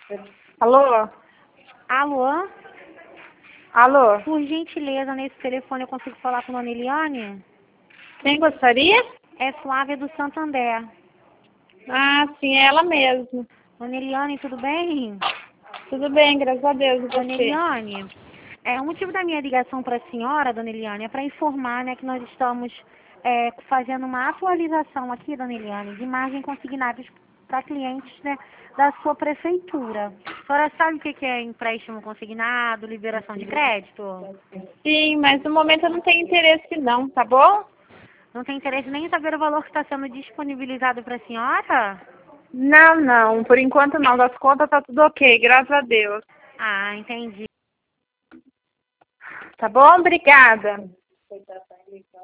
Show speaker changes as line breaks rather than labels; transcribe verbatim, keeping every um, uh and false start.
Alô?
Alô?
Alô?
Por gentileza, nesse telefone eu consigo falar com a dona Eliane?
Quem gostaria?
É Flávia do Santander.
Ah, sim, é ela mesmo.
Dona Eliane, tudo bem?
Tudo bem, graças a Deus, e
Dona
você?
Eliane, é, o motivo da minha ligação para a senhora, dona Eliane, é para informar, né, que nós estamos é, fazendo uma atualização aqui, dona Eliane, de imagem consignadas para clientes, né, da sua prefeitura. A senhora sabe o que que é empréstimo consignado, liberação de crédito?
Sim, mas no momento eu não tenho interesse não, tá bom?
Não tem interesse nem em saber o valor que está sendo disponibilizado para a senhora?
Não, não, por enquanto não, das contas tá tudo ok, graças a Deus.
Ah, entendi.
Tá bom? Obrigada.